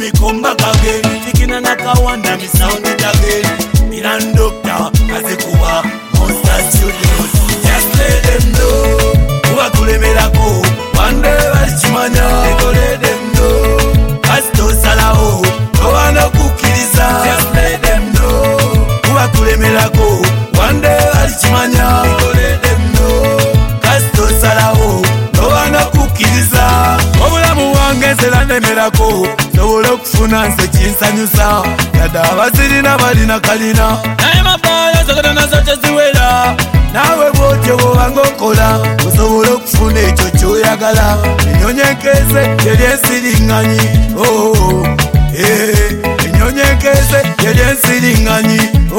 me come back again. Taking another one and me sound it again. Miran doctor, Kazekuwa, Monster Studios. Just let them know. Kuwa kulemera ko, one day walichimanya. Let them know. Kasto salao, kawana kukiriza. Just let them know. Kuwa kulemera ko, one day walichimanya. Let them know. Kasto salao, kawana kukiriza. Obulamu wange nzela nemerako, sobola okufuna nze kinsanyusa. Yadde abazirina balina kalina, naye mabaala zogera nazo teziwera. Nawe bwotyo bw'obanga okola, osobola okufuna ekyo ky'oyagala. Ennyonyenkeze yeri ensiriŋŋanyi, ennyonyenkeze yeri ensiriŋŋanyi.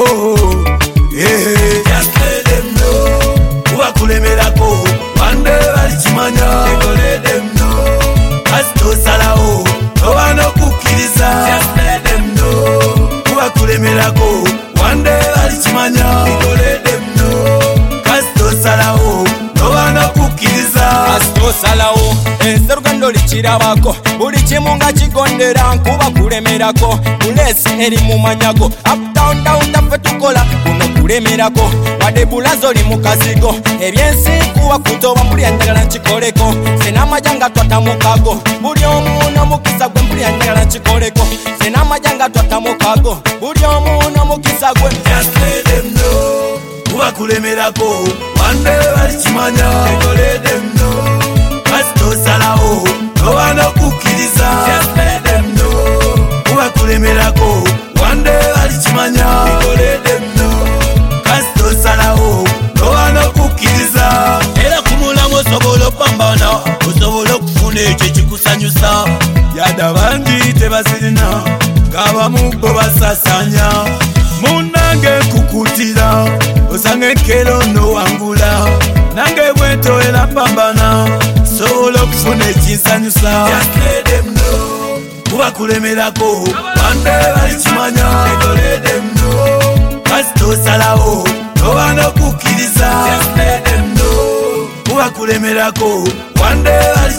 Just let them know. Kuba kulemerako, one day balikimanya. Let them know. Kasitosalawo, oba n'okukkiriza. Just let them know. Kuba kulemerako, one day balikimanya. Let them know. Kasitosalawo, oba n'okukkiriza. Kasitosalawo, enserugendo likirabako, buli kimu nga kigondera nkuba kulemerako. Bulesi eri mu manyago, up down down taffe tukola kuno kulemerako. Wadde bulazo oli mu kazigo, ebyensi kuba kutoba mpulira njagala nkikoleko. Sena amajanga twata mukago, buli omu n'omukisa gwe mpulira njagala nkikoleko. Sena amajanga twata mukago, buli omu n'omukisa gwe. Just let them know. Kuba kulemerako, one day balikimanya. Let them know. Kasitosalawo, oba n'okukkiriza. Just let them know. Kuba kulemerako, one day balikimanya. Let them know. Kasitosalawo, oba n'okukkiriza. Era ku mulamu osobola opambana, osobola okufuna ekyo ekikusanyusa. Yadde abangi tebazirina, ng'abamu bo basasanya. Munnange nkukutira, osanga enkero n'owangula. Nange bwentowera pambana, sobola okufuna ekinsanyusa. Just let them know. Kuba kulemerako, one day balikimanya. Let them know. Kasitosalawo, oba n'okukkiriza. Just let them know. Kuba kulemerako, one day